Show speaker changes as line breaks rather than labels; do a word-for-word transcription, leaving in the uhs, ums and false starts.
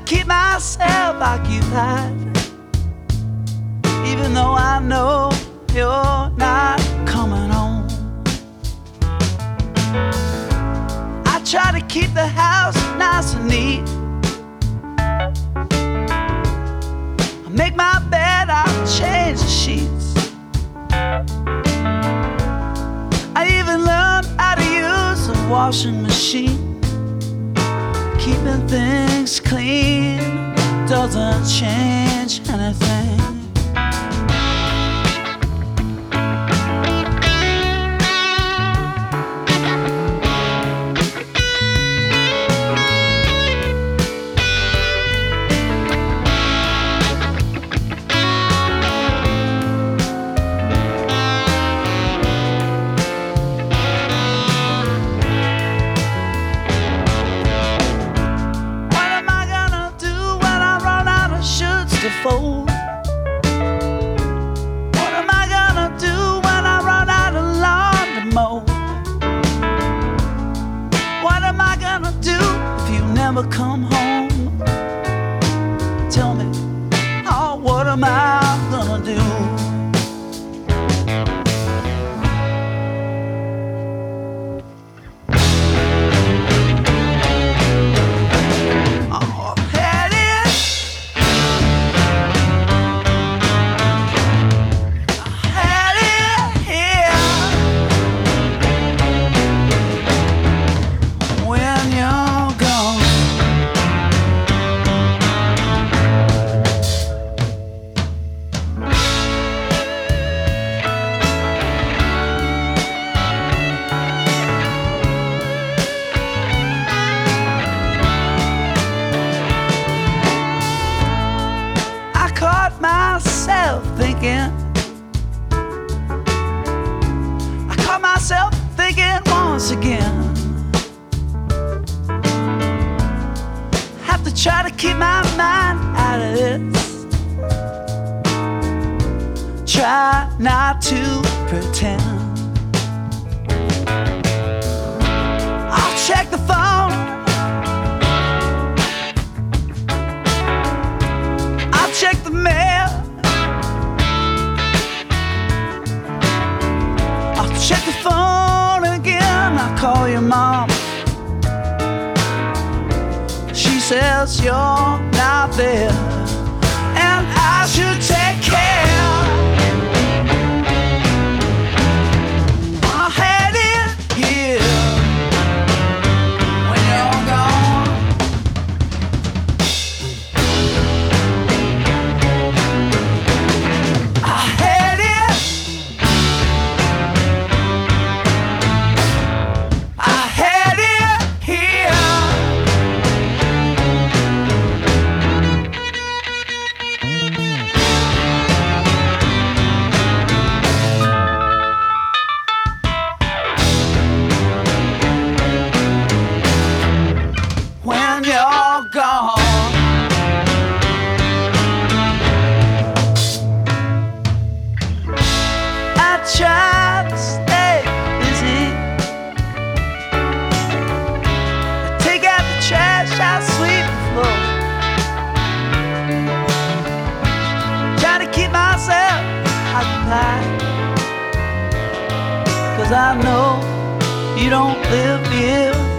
keep myself occupied, even though I know you're not coming home. I try to keep the house nice and neat. I make my bed, I change the sheets. I even learned how to use a washing machine. Keeping things clean doesn't change anything. Fold. What am I gonna do when I run out of lawn to mow? What am I gonna do if you never come home? Tell me, oh, what am I gonna do? Myself thinking, I caught myself thinking once again. Have to try to keep my mind out of this. Try not to pretend. I'll check the phone, I'll check the mail, check the phone again. I call your mom. She says you're not there, and I should take care. I had it here when you're gone. I had it. When you're gone, I try to stay busy. I take out the trash, I sweep the floor. Try to keep myself occupied, 'cause I know you don't live here